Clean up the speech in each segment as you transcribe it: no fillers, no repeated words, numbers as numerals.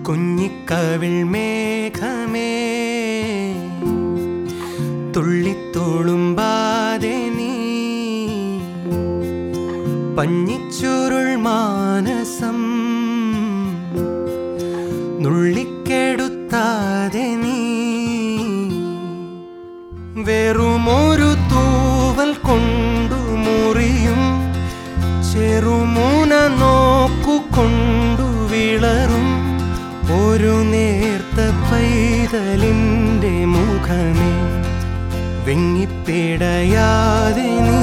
കുഞ്ഞിക്കവിൾ മേഘമേ തുള്ളിത്തുളുമ്പാതെ നീ പഞ്ഞിച്ചുരുൾ മാനസം നുള്ളിക്കെടുത്താതെ നീ വെറുമൊരു തൂവൽ കൊണ്ടു മുറിയും ചെറുമുന നോക്കുകൊണ്ടു വിളറും ഒരു നേർത്ത പൈതലിൻ്റെ മുഖമേ വെങ്ങിപ്പിടയാതെ നീ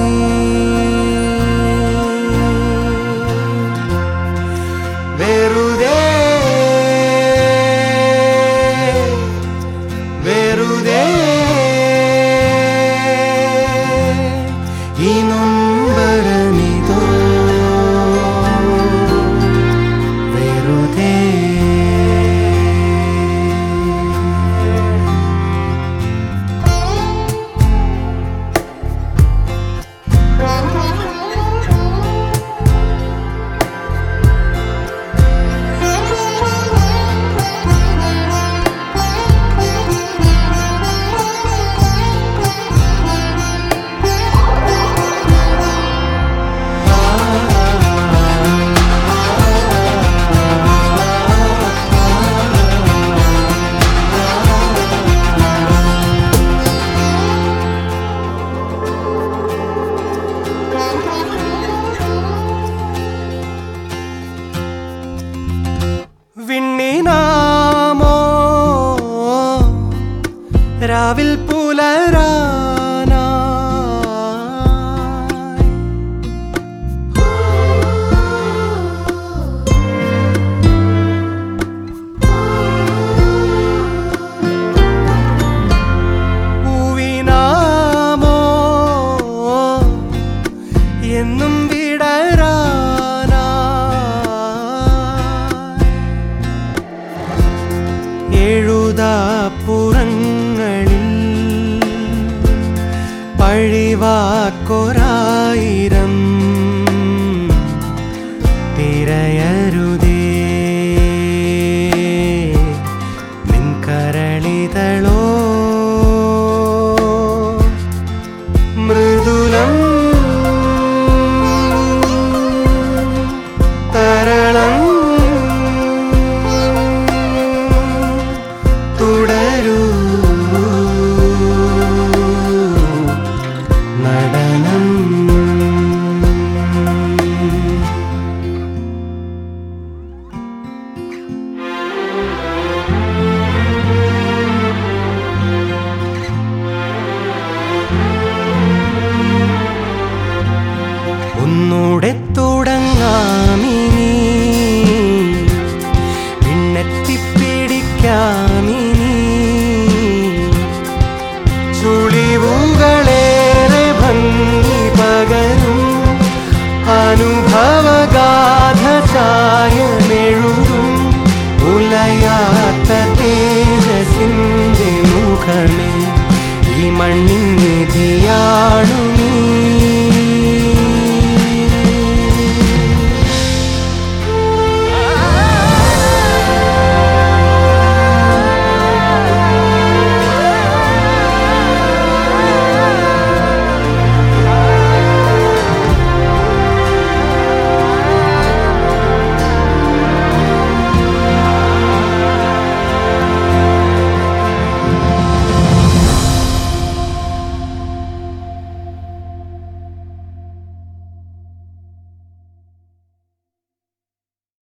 വെറുതെ വെറുതെ ഈ നൊമ്പരമിതോ വെറുതെ വിണ്ണിനാമോ രാവിൽ പുലരാനായി പൂവിനാമോ എന്നും എഴുതാപ്പുറങ്ങളിൽ പഴിവാക്കൊരായിരം തിരയരുതേ നിൻ കരളിതളോ മൃദുലം തരളം നടനം ഒന്നൂടെ തുടങ്ങാമിനി പിന്നെത്തിപ്പിടിക്കാമിനി ചുളിവുകളേറെ ഭംഗി പകരും അനുഭവഗാഥ ചായമെഴുതും ഉലയാത്ത തേജസിൻ്റെ മുഖമേ ഈ മണ്ണിൻ നിധിയാണു നീ.